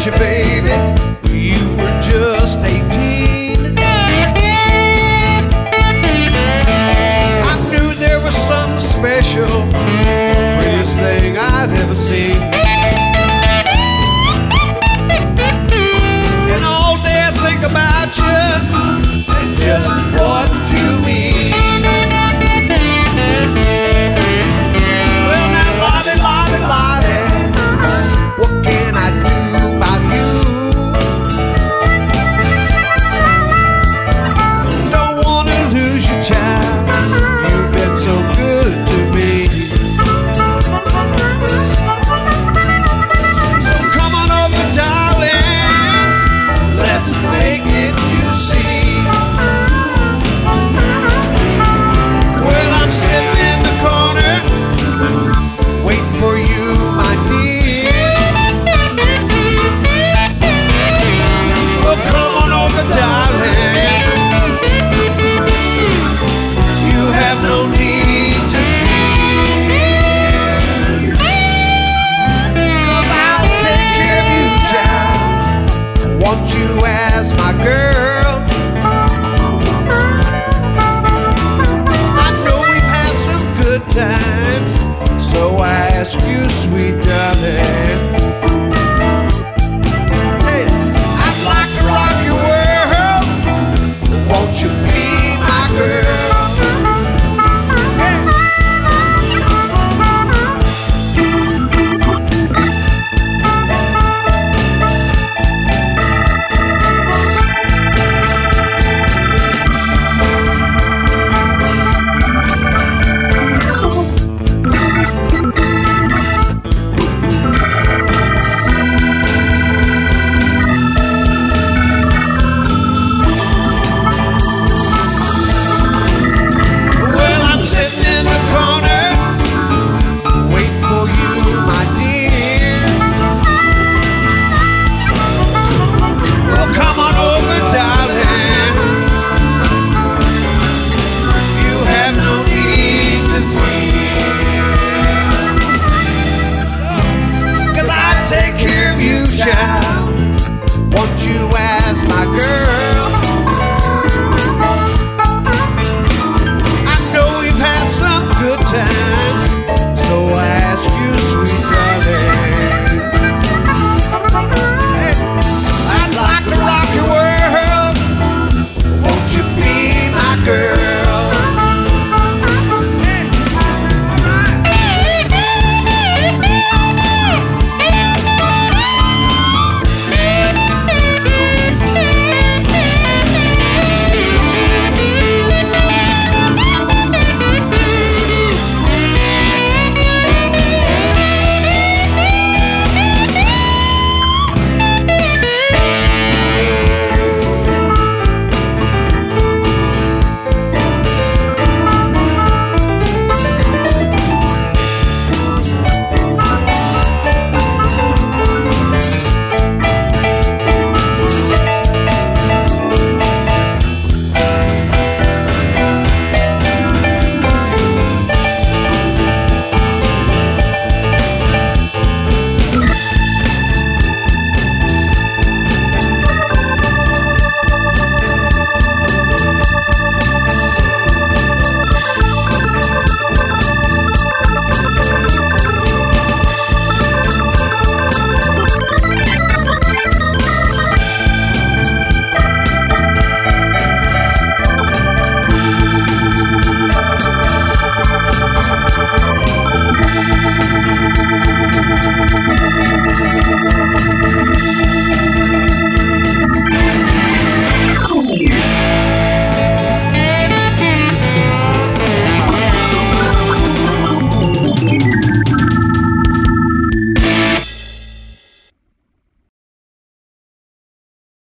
you, baby, you were just 18. I knew there was something special, prettiest thing I'd ever seen. And all day I think about you and just what you mean. Well, now, Lottie, Lottie, Lottie, what can I do about you? Don't wanna lose your child, you've been so good to me. So come on over, darling, let's make it, you see. Well, I'm sitting in the corner waiting for you, my dear. Well, come on over, darling, you have no need to fear, 'cause I'll take care of you, child. I want you as my girl. I know we've had some good times, so I ask you, sweet darling,